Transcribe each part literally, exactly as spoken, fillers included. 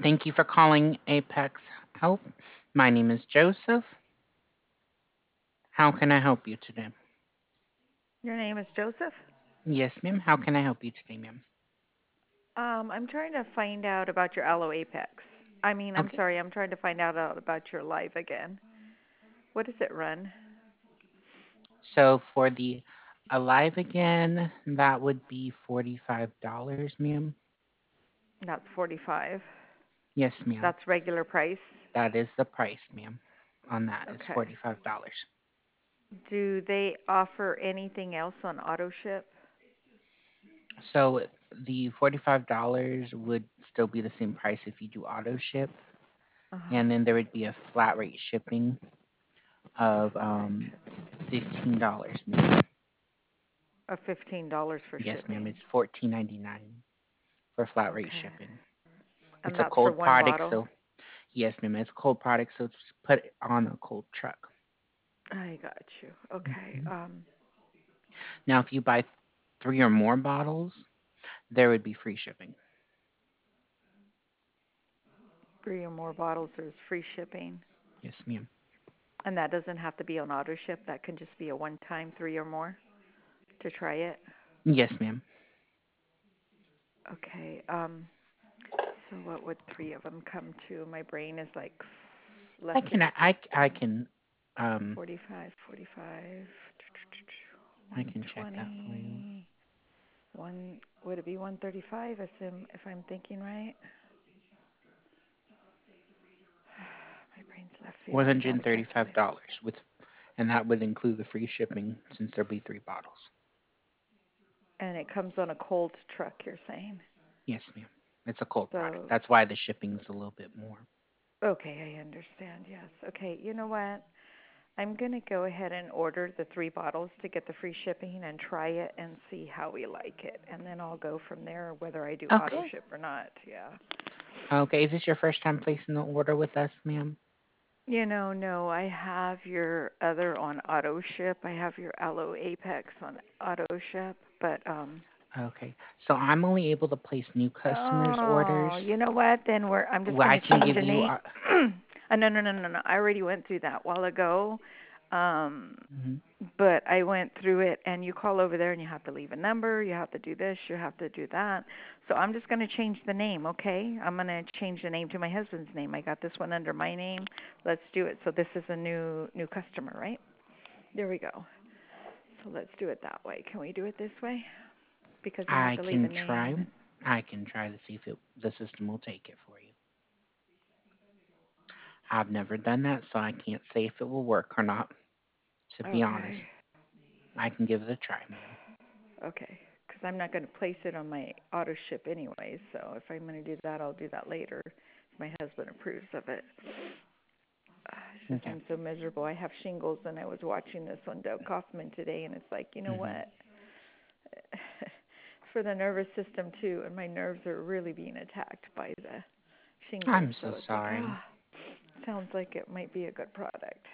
Thank you for calling Apex Health. My name is Joseph. How can I help you today? Your name is Joseph? Yes, ma'am. How can I help you today, ma'am? Um, I'm trying to find out about your Aloe Apex. I mean, I'm Okay. sorry, I'm trying to find out uh, about your Live Again. What does it run? So for the Alive Again, that would be forty-five dollars ma'am. That's forty-five. Yes, ma'am. That's regular price. That is the price, ma'am. On that is Okay. forty-five dollars. Do they offer anything else on auto ship? So the forty-five dollars would still be the same price if you do auto ship, Uh-huh. and then there would be a flat rate shipping of Flat rate um shipping fifteen dollars ma'am. of fifteen dollars for Yes, ma'am. shipping. It's fourteen ninety-nine for flat rate Okay. shipping. And It's a that's for cold one product, bottle. so yes, ma'am. It's a cold product, so it's put on a cold truck. I got you. Okay. Mhm. Um, Now, if you buy three or more bottles, there would be free shipping. three or more bottles, there's free shipping. Yes, ma'am. And that doesn't have to be on auto ship. That can just be a one time three or more to try it. Yes, ma'am. Okay. Um. So what would three of them come to? My brain is like less I can than I I can um forty-five, forty-five, I can check that for you. one twenty. One would it be one thirty-five? Assume if I'm thinking right. My brain's left One field. I hundred got and a thirty-five calculator. dollars with, and that would include the free shipping since there'll be three bottles. And it comes on a cold truck. You're saying. Yes, ma'am. It's a cold product. So That's why the shipping's a little bit more. okay, I understand. Yes. Okay. You know what? I'm going to go ahead and order the three bottles to get the free shipping and try it and see how we like it. And then I'll go from there whether I do auto Okay. ship or not. Yeah. Okay. Is this your first time placing the order with us, ma'am? You know, no, I have your other on auto ship. I have your Aloe Apex on auto ship, but um Okay. So I'm only able to place new customers' oh, orders. you know what? Then we're I'm just Well, going I to can change give the you. name. Uh, uh, no, no, no, no, no. I already went through that a while ago. Um mhm. but I went through it, and you call over there and you have to leave a number, you have to do this, you have to do that. So I'm just going to change the name, okay? I'm going to change the name to my husband's name. I got this one under my name. Let's do it. So this is a new new customer, right? There we go. So let's do it that way. Can we do it this way? Because you have I to leave a can try. name and I can try to see if it, the system will take it for you. I've never done that, so I can't say if it will work or not. To be okay. honest, I can give it a try, ma'am. Okay. Because I'm not going to place it on my auto ship anyway. So if I'm going to do that, I'll do that later if my husband approves of it. Uh, It's just Okay. I'm so miserable. I have shingles, and I was watching this on Doug Kaufman today, and it's like, you know Hmm. what? For the nervous system too, and my nerves are really being attacked by the shingles. I'm so So it's like, sorry. ah, sounds like it might be a good product.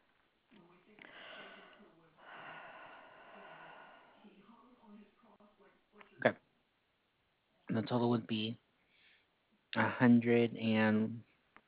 Okay. The total would be a hundred and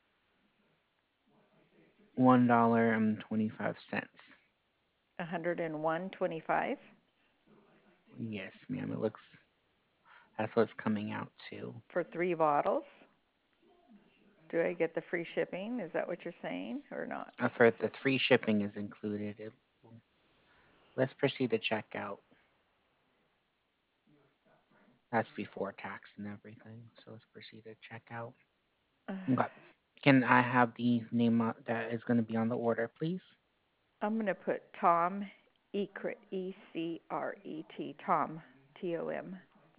one dollar and twenty-five cents. one hundred one twenty-five Yes, ma'am. It looks that's what it's coming out to. for three bottles. Do I get the free shipping? Is that what you're saying, or not? Uh, for Is the it free shipping is included. It, let's proceed to checkout. That's before tax and everything. So let's proceed to checkout. uh, Okay. Can I have the name uh, that is going to be on the order, please? I'm going to put Tom Ecret, E C R E T, Tom, T O M.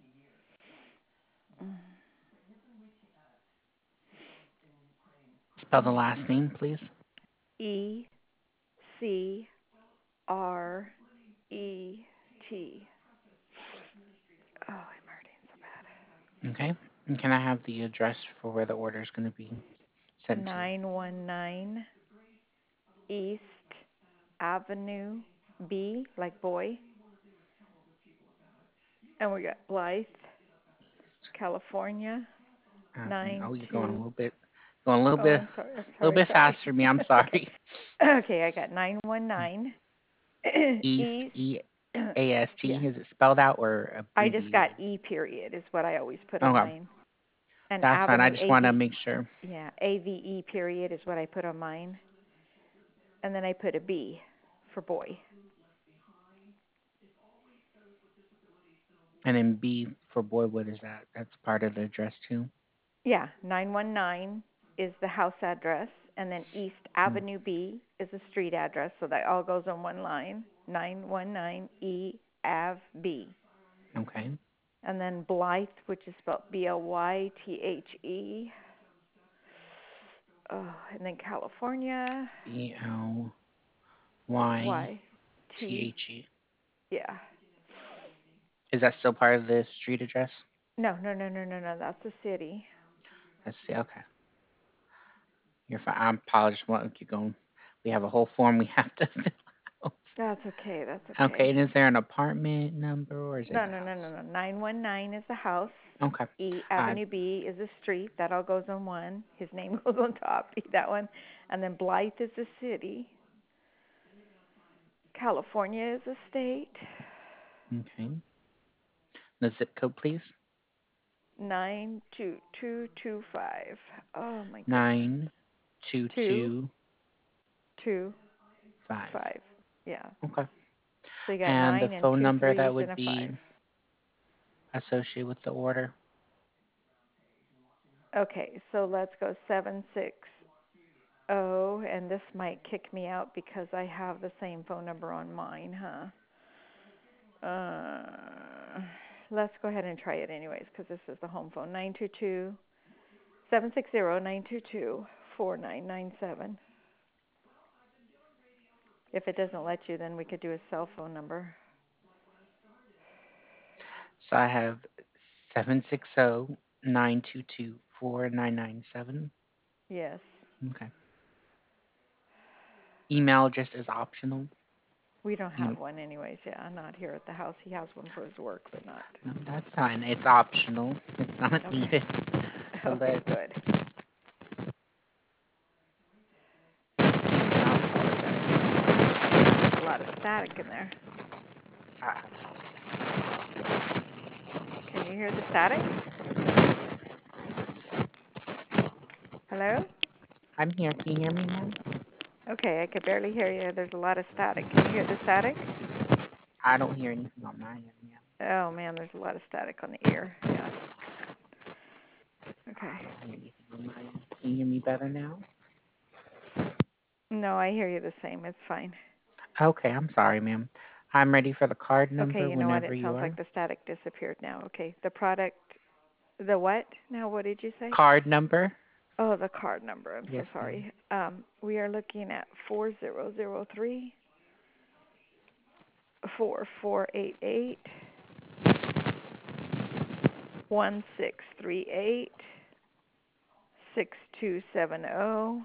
Spell the last name, please. E C R E T. Oh, I'm hurting so Okay. And can I have the address for where the order is going to be bad. sent to? nine one nine East Avenue B, like boy. And we got Blythe, California, Avenue. nine Oh, you're going a two. little bit, going a little Oh, bit, I'm sorry. I'm a little sorry. bit Sorry. faster than me. I'm Okay. sorry. Okay, I got nine one nine East, East. E A S Yeah. T. Is it spelled out or I just got abbreviated? E period is what I always put on Okay, mine. And that's fine. I Avenue just A want to V. make sure. Yeah, A V E period is what I put on mine. And then I put a B for boy. And then B for boy, what is that? That's part of the address too. Yeah, nine one nine is the house address, and then East Mm, Avenue B is the street address, so that all goes on one line. nine one nine E Ave B. okay. And then Blythe, which is spelled B L Y T H E. Oh, and then California, B L Y Y T T. H E. Yeah. Is that still part of the street address? No, no, no, no, no, no. That's the city. Let's see. Okay. You're fine. I apologize. Well, keep going. We have a whole form we have to fill out. That's okay. That's Okay. okay. And is there an apartment number or is it No, the no, no, no, house? no. nine one nine is the house. Okay. E I Avenue B is the street. That all goes on one. His name goes on top. That one. And then Blythe is the city. California is a state. okay. The zip code, please. Nine two two two five. Oh my goodness. Nine two Two two two five. five. Yeah. Okay. So you got And the nine and phone two number threes that and would a be five. associated with the order. Okay, so let's go seven six zero, and this might kick me out because I have the same phone number on mine, huh? Uh, let's go ahead and try it anyways because this is the home phone. Nine two two seven six zero nine two two four nine nine seven. If it doesn't let you, then we could do a cell phone number. So I have seven six zero nine two two four nine nine seven. Yes. Okay. Email just is optional. We don't You, have one anyways. Yeah, not here at the house. He has one for his work, but not. no, that's fine. It's optional. It's not Okay. needed. So Okay, let's good. see. I apologize. There's a lot of static in there. Ah, Can you hear the static? Hello? I'm here. Can you hear me now? Okay, I could barely hear you. There's a lot of static. Can you hear the static? I don't hear anything on my end. Yeah. Oh man, there's a lot of static on the ear. Yeah. Okay. I don't hear anything on my end. Can you hear me better now? No, I hear you the same. It's fine. Okay, I'm sorry, ma'am. I'm ready for the card Okay, number you know what? whenever It you sounds like are. the static disappeared now. Okay. The product, the what? Now, what did you say? Card number? Oh, the card number. I'm so Yes, ma'am. sorry. Um, we are looking at four zero zero three four four eight eight one six three eight six two seven zero.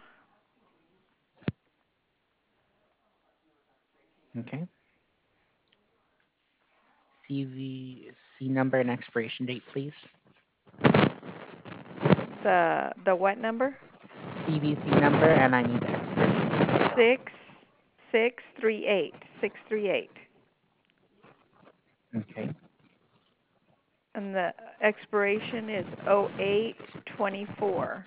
Okay. C V C number and expiration date, please. The the what number? C V C number, and I need the expiration date as well. Six six three eight six three eight, Okay. and the expiration is oh eight twenty four.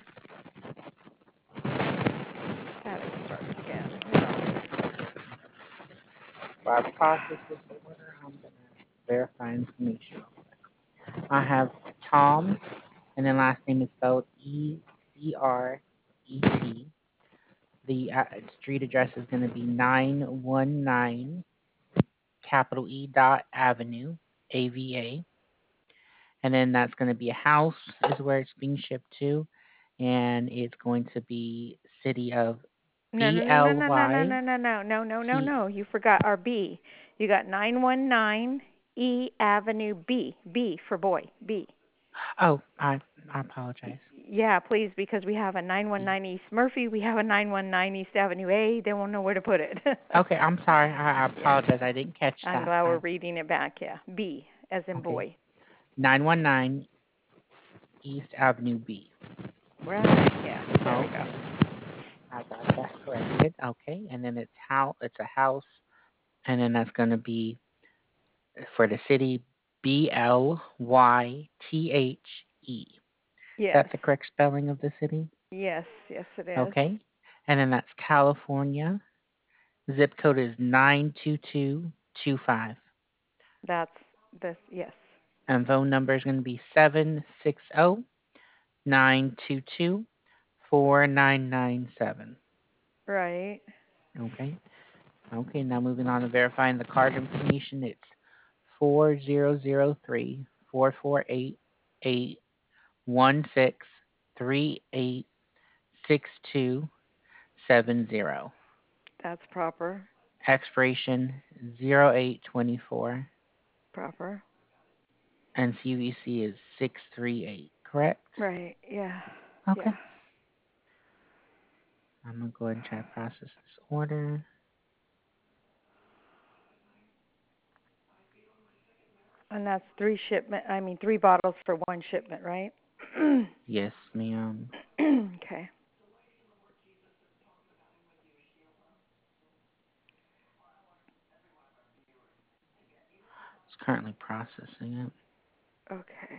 Static starts again. Well, While I process this order, I'm gonna verify information. I have Tom, and then last name is spelled E C R E T. The uh, street address is going to be nine one nine capital E dot Avenue, A V A. And then that's going to be a house is where it's being shipped to. And it's going to be city of no no B no no L no no no Y no no no no no no C. no. You forgot our B. You got nine one nine E Avenue B. B for boy. B. Oh, I, I apologize. Yeah, please, because we have a nine one B. nine East Murphy, we have a nine one nine East Avenue A. They won't know where to put it. Okay, I'm sorry. I, I Yeah, apologize. I didn't catch I'm that. glad we're I, reading it back. Yeah, B as in okay. boy. nine one nine East Avenue B. Right. Yes. There we go. Okay, I got that corrected. Okay, and then it's how it's a house, and then that's going to be for the city B L Y T H E. Is Yes. that the correct spelling of the city? Yes. Yes, it is. Okay, and then that's California. Zip code is nine two two two five. That's this. Yes. And phone number is going to be seven six zero nine two two four nine nine seven. Right. Okay. Okay, now moving on to verifying the card information. It's four zero zero three four four eight eight one six three eight six two seven zero. That's proper. Expiration zero eight twenty four. Proper. And C V C is six three eight, correct? Right. Yeah. Okay. Yeah. I'm going to go ahead and try to process this order. And that's three shipment. I mean, three bottles for one shipment, right? Yes, ma'am. Okay. It's currently processing it. Okay.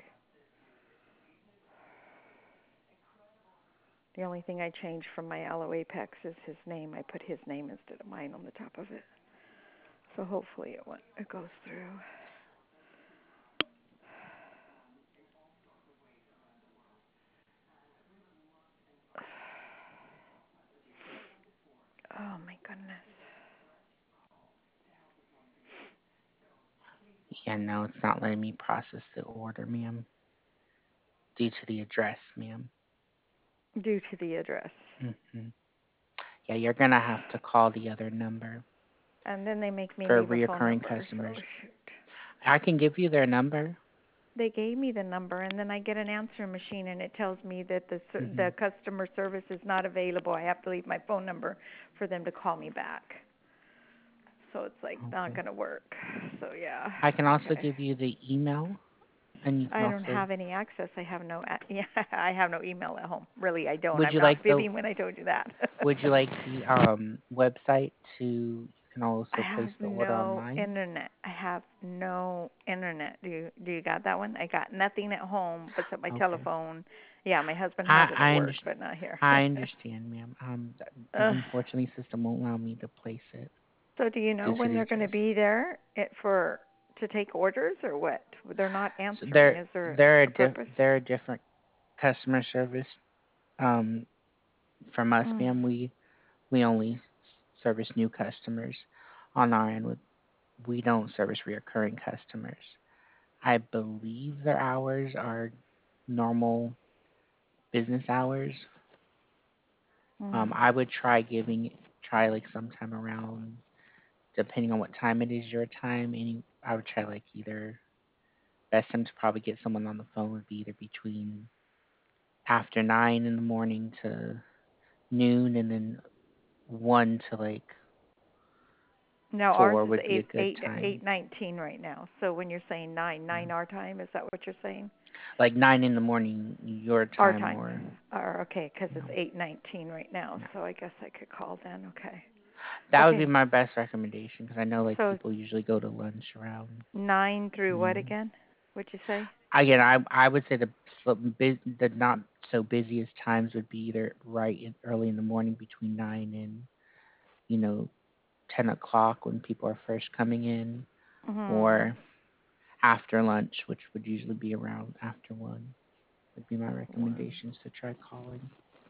The only thing I changed from my Aloe Apex is his name. I put his name instead of mine on the top of it. So hopefully it went, it goes through. Oh my goodness. Yeah, no, it's not letting me process the order, ma'am. Due to the address, ma'am. Due to the address. hmm Yeah, you're going to have to call the other number And then they make me for leave a phone reoccurring number. So customers. shoot. I can give you their number. They gave me the number, and then I get an answering machine, and it tells me that the hmm the customer service is not available. I have to leave my phone number for them to call me back. So it's like not Okay. gonna work. So yeah, I can also okay. give you the email, and you can I don't also. have any access. I have no yeah. I have no email at home. Really, I don't. Would I'm you not like the fibbing when I told you that. Would you like the um website to? You can I also have place the order no online. internet. I have no internet. Do you do you got that one? I got nothing at home except my Okay. telephone. Yeah, my husband has I it at I, work, under, but not here. I understand, ma'am. Um, th- uh, unfortunately, system won't allow me to place it so do you know due to when the they're going to address. be there it, for to take orders or what? They're not So answering. they're Is there they're a a diff, purpose? they're a different customer service. Um, from us, Mm. ma'am, we we only s- service new customers on our end. With we don't service recurring customers. I believe their hours are normal business hours. Um, Mm. I would try giving try like sometime around depending on what time it is your time. Any I would try like either best time to probably get someone on the phone would be either between after nine in the morning to noon, and then one to like Now ours four is would be a eight good eight time. eight nineteen right now. So when you're saying nine Yeah. nine our time, is that what you're saying? Like nine in the morning your Our time, time. or Or okay, because you it's know, eight nineteen right now. yeah. So I guess I could call then. Okay. That would be Okay. my best recommendation because I know like So people usually go to lunch around nine through what noon. again? What'd you say? Again, I I would say the sl- bus the not so busiest times would be either right in, early in the morning between nine and you know ten o'clock when people are first coming in, Mhm. or after lunch, which would usually be around after one. Would be my One. recommendations to try calling.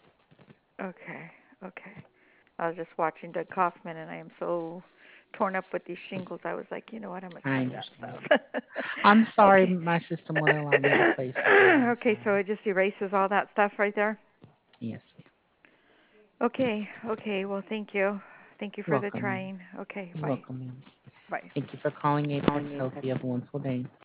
Okay. Okay. I was just watching Doug Kaufman, and I am so torn up with these shingles. I was like, you know what? I'm gonna I try that understand. stuff. I'm sorry, Okay. my system wouldn't allow me to place it, ma'am. I'm Okay. So sorry. it just erases all that stuff right there. Yes, ma'am. Okay. Okay. Well, thank you. Thank you You're for the welcome, ma'am. trying. Okay. You're Bye. welcome, ma'am. Bye. Thank you for calling Apex Health. You have a wonderful day.